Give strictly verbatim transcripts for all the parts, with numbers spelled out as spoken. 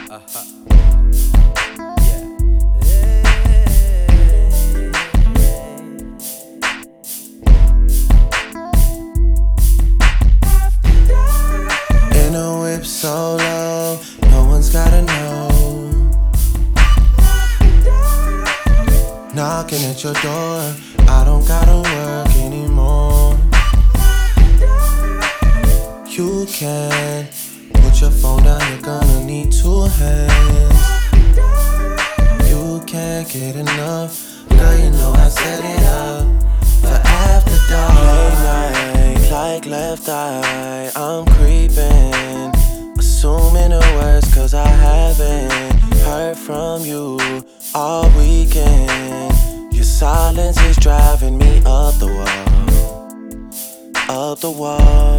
Uh-huh. Yeah. In a whip solo, no one's gotta know. Knocking at your door, I don't gotta work anymore. You can put your phone down, you're gonna need two hands. You can't get enough, girl, you know I set it up for after dark. Late night, like left eye, I'm creeping, assuming the worst, cause I haven't heard from you all weekend. Your silence is driving me up the wall, up the wall.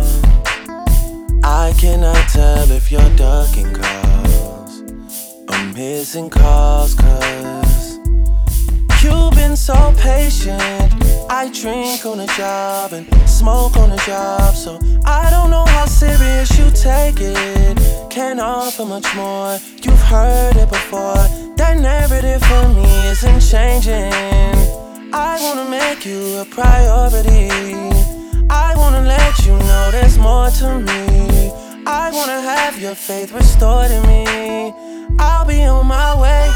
I cannot tell if you're ducking calls or missing calls, cause you've been so patient. I drink on the job and smoke on the job, so I don't know how serious you take it. Can't offer much more, you've heard it before. That narrative for me isn't changing. I wanna make you a priority. I wanna let you know there's more to me. I wanna have your faith restored in me. I'll be on my way.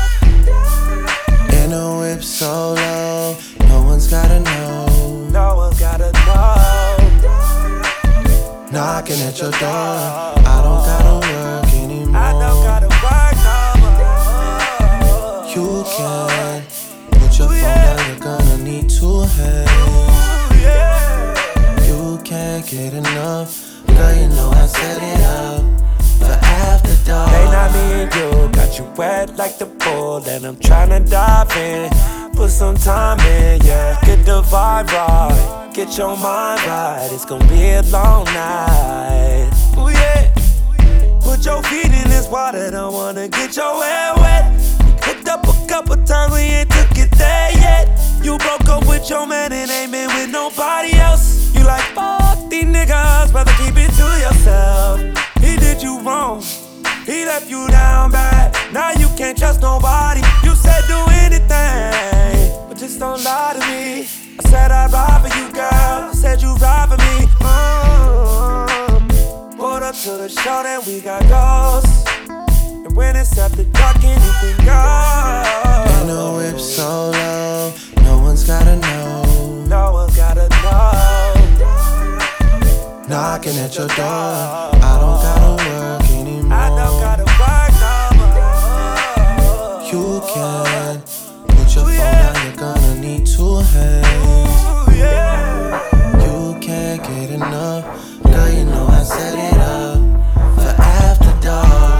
In a whip solo, no one's gotta know. No one's gotta know. Knocking at your door, I don't gotta work anymore. I don't gotta work no more. You can put your phone down, you're gonna need two hands. You can't get enough, girl, you know I set it up for after dark. Hey, not me and you, got you wet like the pool, and I'm tryna dive in. Put some time in, yeah. Get the vibe right, get your mind right. It's gonna be a long night. Ooh yeah. Put your feet in this water, don't wanna get your hair wet. We hooked up a couple times, we ain't took it there yet. You broke up with your man and ain't been with nobody else. You like, fuck these niggas, rather keep it to yourself. He did you wrong, he left you down bad. Now you can't trust nobody. You said do anything, but just don't lie to me. I said I'd ride for you, girl. I said you'd ride for me. Mm-hmm. Pulled up to the show, then we got ghosts. And when it's after dark, anything goes. In a whip solo, no one's gotta know. No one's gotta know. Knocking at your door, I don't gotta work anymore. I don't gotta work no more. You can put your phone down, you're gonna need two hands. Ooh, yeah. You can't get enough, girl, you know I set it up for after dark.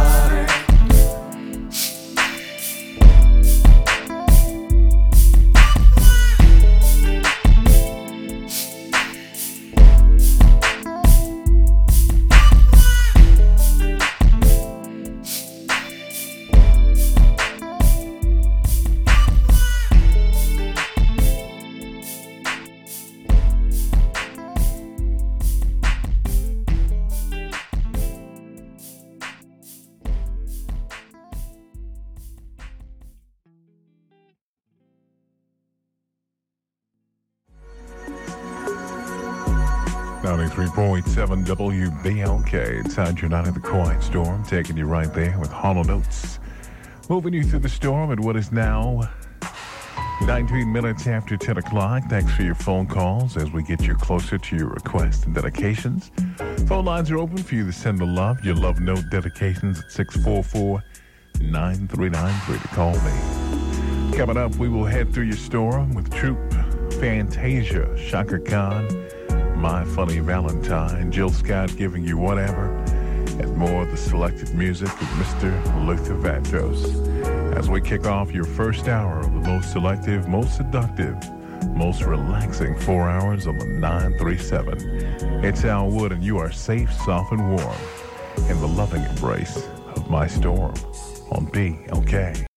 ninety-three point seven W B L K. Time your night in the quiet storm, taking you right there with Hollow Notes. Moving you through the storm at what is now nineteen minutes after ten o'clock. Thanks for your phone calls as we get you closer to your requests and dedications. Phone lines are open for you to send the love, your love note dedications at six four four, nine three nine three to call me. Coming up, we will head through your storm with Troop, Fantasia, Shaka Khan, My Funny Valentine, Jill Scott giving you whatever, and more of the selected music with Mister Luther Vandross. As we kick off your first hour of the most selective, most seductive, most relaxing four hours on the nine three seven. It's Al Wood, and you are safe, soft, and warm in the loving embrace of my storm on B L K.